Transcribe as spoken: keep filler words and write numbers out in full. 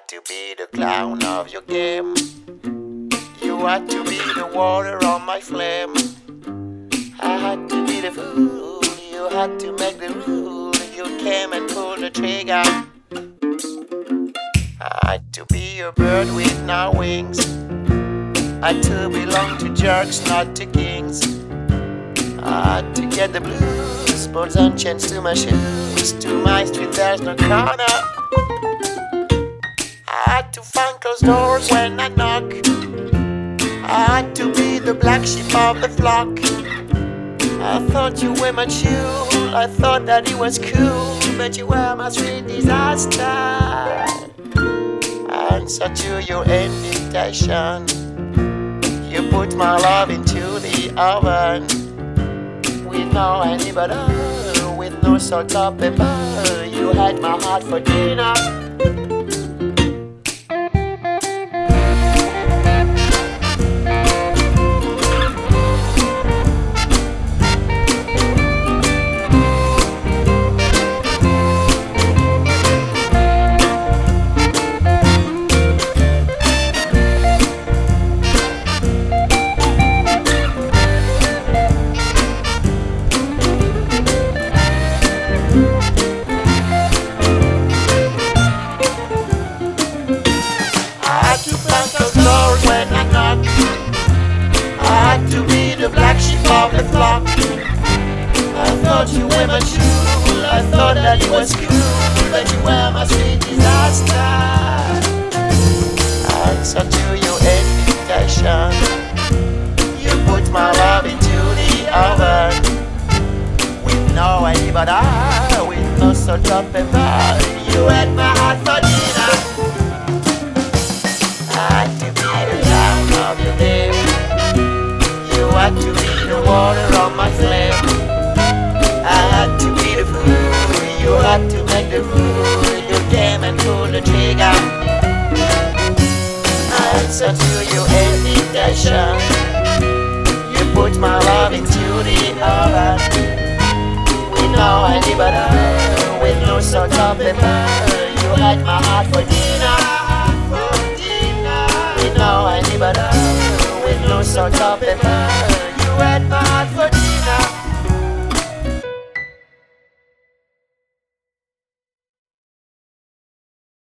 had to be the clown of your game. You had to be the water on my flame. I had to be the fool. You had to make the rule. You came and pulled the trigger. I had to be a bird with no wings. I had to belong to jerks, not to kings. I had to get the blues, balls and chains to my shoes. To my street there's no corner. I had to find closed doors when I knock. I had to be the black sheep of the flock. I thought you were my jewel, I thought that it was cool, but you were my sweet disaster. Answer to your invitation. You put my love into the oven. With no honey butter, with no salt or pepper. You had my heart for dinner. To be the black sheep of the flock. I thought you were my jewel, I thought that it was cool, but you were my sweet disaster. Answer to your invitation. You put my love into the oven. With no honey butter, with no salt or pepper. You had my heart for dinner. I had to be the clown of your day. You had to be the water on my flame. I had to be the fool. You had to make the rule. You came and pulled the trigger. Answer to your invitation. You put my love into the oven. With no honey butter, with no salt or pepper. You had my heart for dinner. With no honey butter, with no salt or pepper.